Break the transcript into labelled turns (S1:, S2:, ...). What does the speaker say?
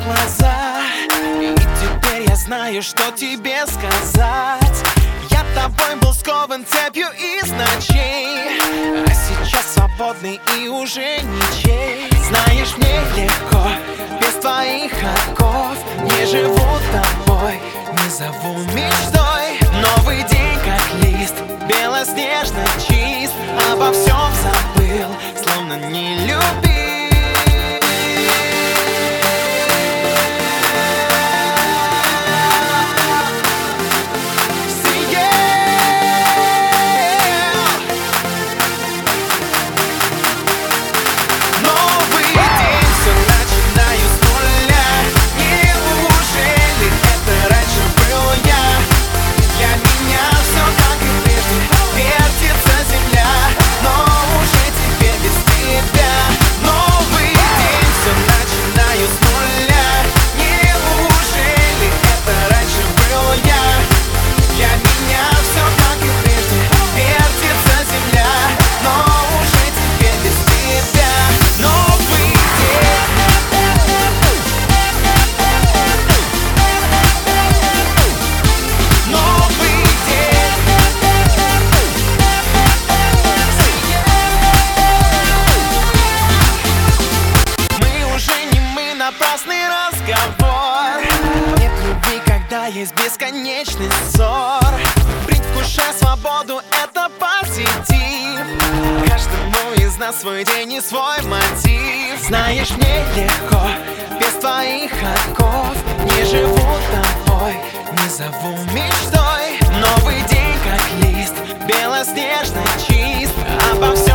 S1: глаза, и теперь я знаю, что тебе сказать. Я тобой был скован цепью из ночей, а сейчас свободный и уже ничей. Знаешь, мне легко, без твоих оков. Не живу тобой, не зову мечтой. Новый день как лист, белоснежно чист. Обо всем забыл, словно не любил. Напрасный разговор. Нет любви, когда есть бесконечный ссор. Предвкушай свободу, это позитив. Каждому из нас свой день и свой мотив. Знаешь, мне легко, без твоих оков. Не живу тобой, не зову мечтой. Новый день как лист, белоснежно чист. Обо всем